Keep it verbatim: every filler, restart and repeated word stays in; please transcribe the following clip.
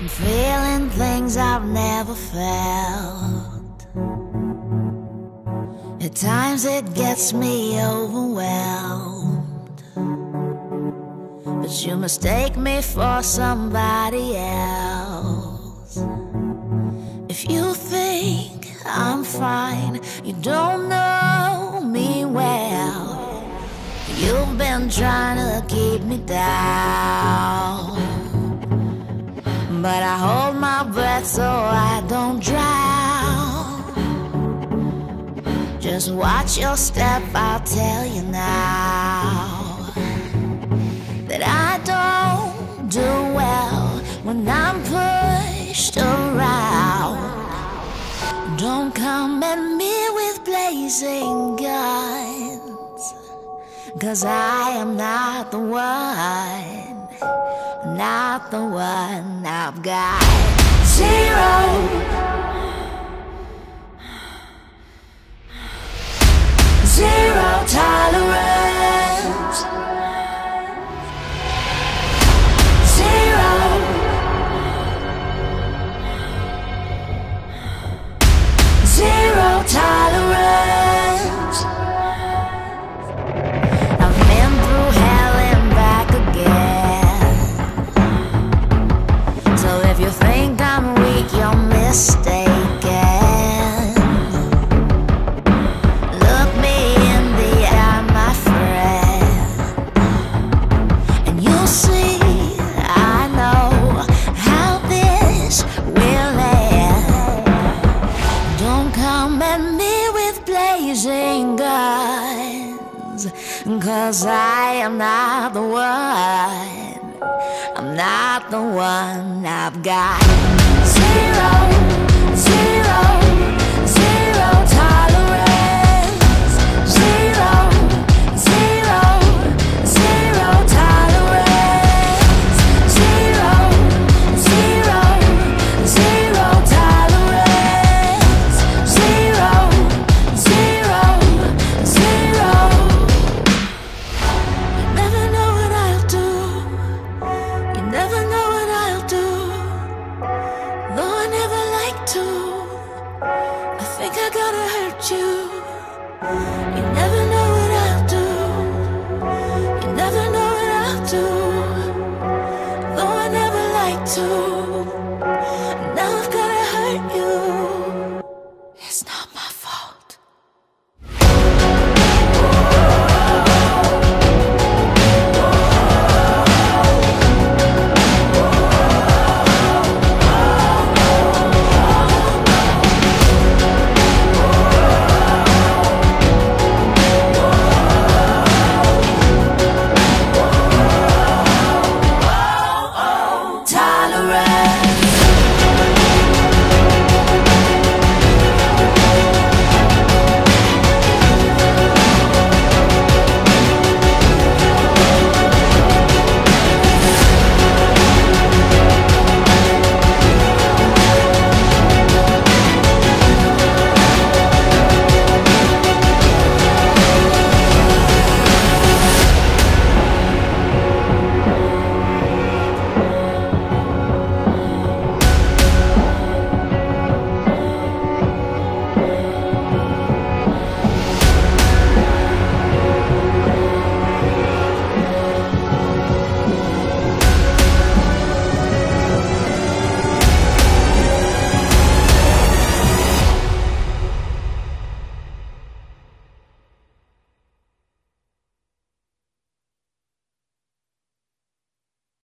I'm feeling things I've never felt. At times it gets me overwhelmed, but you mistake me for somebody else. If you think I'm fine, you don't know me well. You've been trying to keep me down, but I hold my breath so I don't drown. Just watch your step, I'll tell you now that I don't do well when I'm pushed around. Don't come at me with blazing guns, 'cause I am not the one, not the one. I've got zero, zero tolerance, zero, zero tolerance. I've been through hell and back again, so if you think I'm weak, you're mistaken. Look me in the eye, my friend, and you'll see I know how this will end. Don't come at me with blazing guns, 'cause I am not the one, I'm not the one. I've got zero, zero, zero tolerance, zero, zero, zero tolerance, zero, zero, zero tolerance, zero, zero, zero. You never know what I'll do, you never know what I'll do, though I never like to. I think I gotta hurt you. You never know what I'll do, you never know what I'll do, though I never like to.